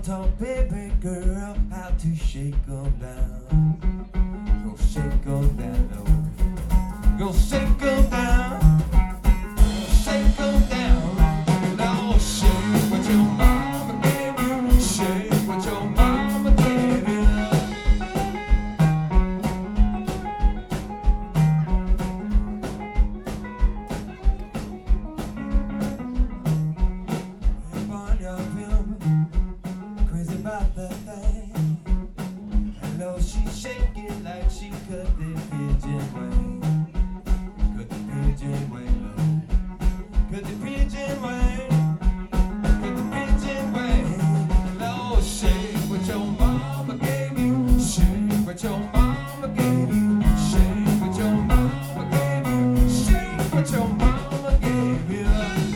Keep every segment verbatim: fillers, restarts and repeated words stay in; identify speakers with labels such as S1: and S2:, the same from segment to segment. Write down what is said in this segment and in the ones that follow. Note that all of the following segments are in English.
S1: taught baby girl how to shake 'em down. Go shake 'em down, go shake 'em down, go shake 'em down. Now shake what your mama gave you, shake what your mama gave you. Barnyard film, crazy about that thing. Hello, she shaking like she cut the pigeon wing. Cut the pigeon wing, cut the pigeon wing, cut the pigeon wing. Hello, shake what your mama gave you, shake what your mama gave you, shake what your mama gave you, shake what your mama gave you.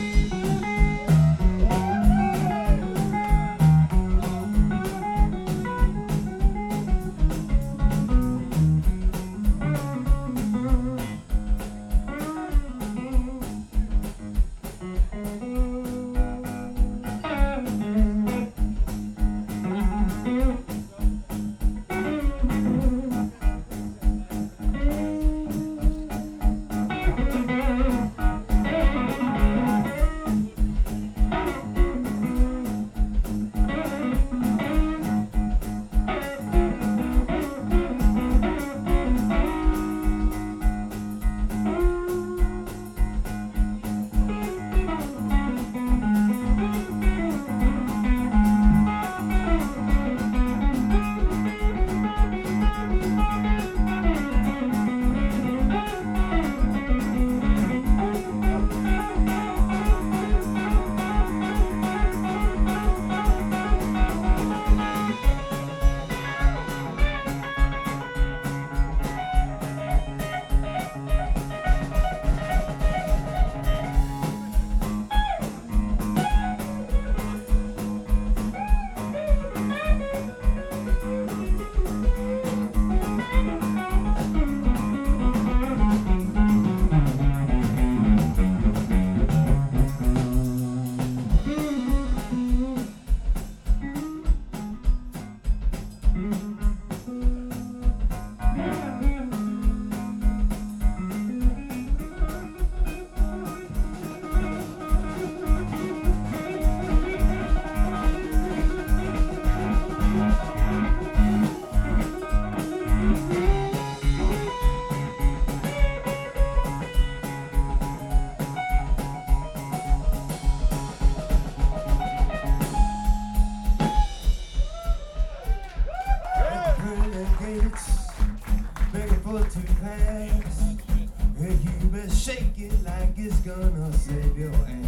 S1: Begging for two pass, and you best shake it like it's gonna save your ass.